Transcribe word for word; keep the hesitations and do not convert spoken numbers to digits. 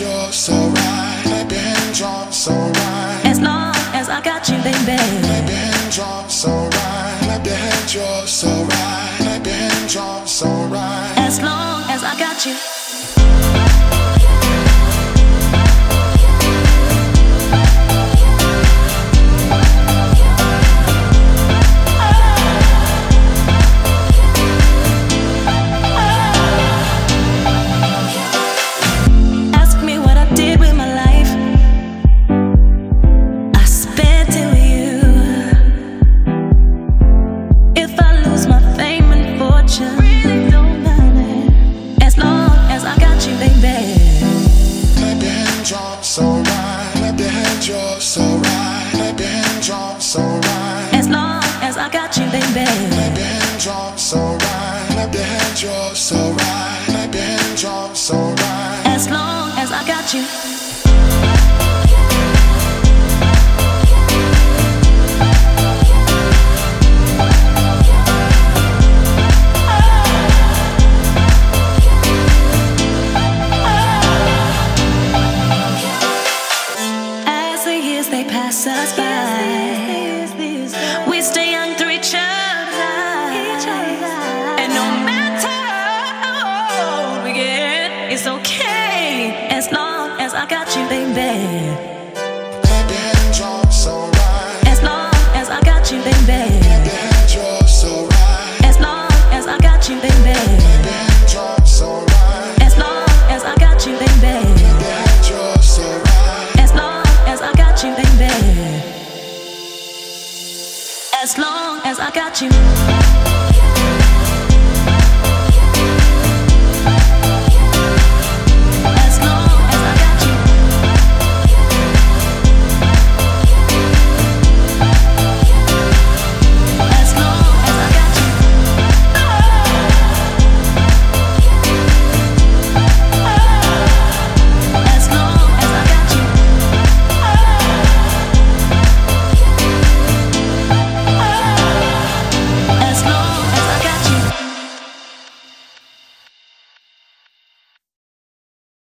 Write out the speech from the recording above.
you're so right. Clap your hands, you're so right. As long as I got you, baby. Clap your hands, you're so right. Clap your hands, you're so right. Clap your hands, you're so right. As long as I got you. So right, clap your hands, you're so right. Clap your hands, you're so right. As long as I got you, baby. Clap your hands, you're so right. Clap your hands, you're so right. Clap your hands, you're so right. As long as I got you. They pass us by. We stay young through each other. And no matter how old we get, it's okay as long as I got you, baby. Clap your hands, you're so right. As long as I got you, baby. Clap your hands, you're so right. As long as I got you, baby. Clap your hands, you're so right. As long as I got you, baby. Clap your hands, you're so right. As long as I got you, baby. As long as I got you.